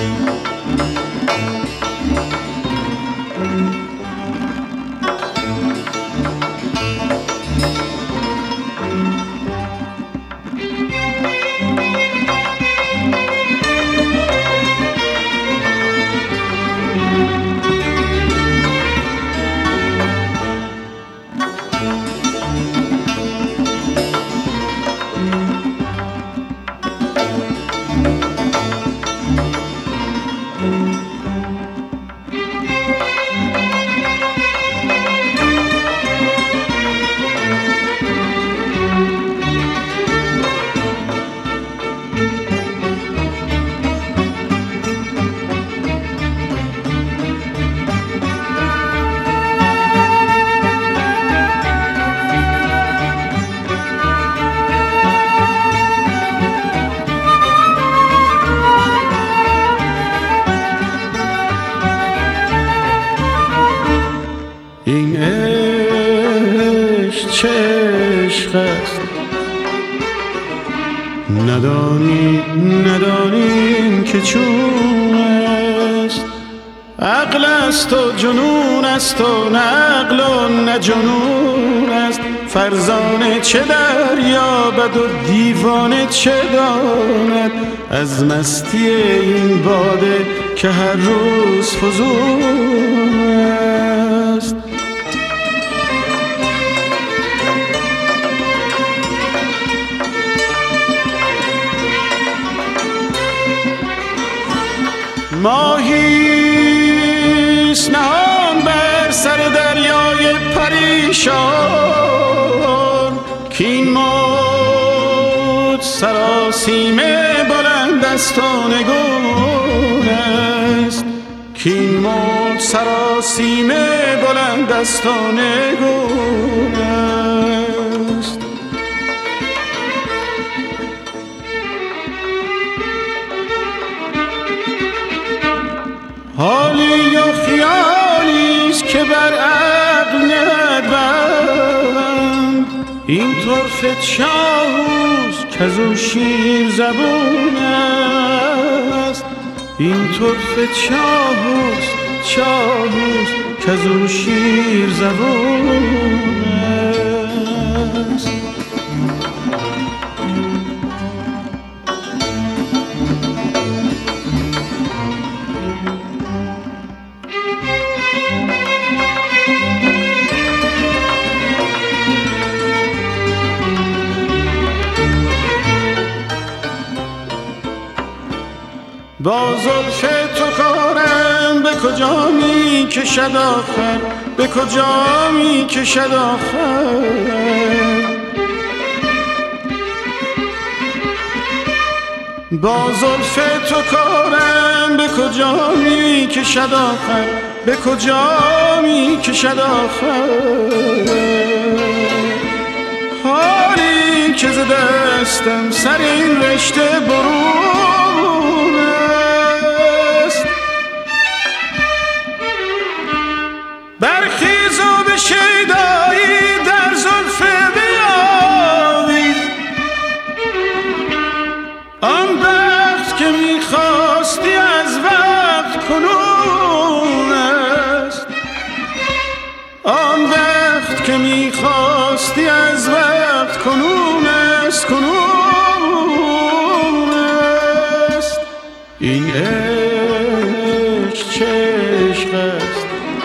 این عشق چه عشق است، ندانیم که چون است. عقل است و جنون است و نه عقل و نه جنون است. فرزانه چه دریابد و دیوانه چه داند از مستی این باده که هر روز فزون است. ماهیست نهان بر سر دریای پریشان، کین موج سراسیمه بلند است و نگون است. کین موج سراسیمه بلند است و نگون است. حالی و خیالیست که بر عقل ندبند، این طرفه چاهوست که از او شیر زبون است. این طرفه چاهوست که از او شیر زبون است. با زلف تو کارم به کجا می کشد آخر، به کجا می کشد آخر. با زلف تو کارم به کجا می کشد آخر، به کجا می کشد آخر. حالی که ز دستم سر این رشته برون است. برخیز و به شیدایی در زلف بیاویز، آن بخت که میخواستی از وقت کنون است. آن وقت که میخواستی از وقت کنون است، کنون است. این عشق چه عشق است،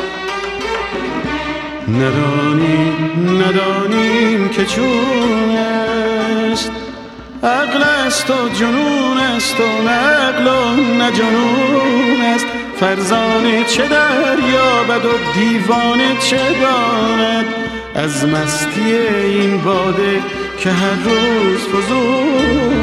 ندانیم که چون است. عقل است و جنون است و نه عقل و نه جنون است. فرزانه چه دریابد و دیوانه چه داند از مستی این باده که هر روز فزون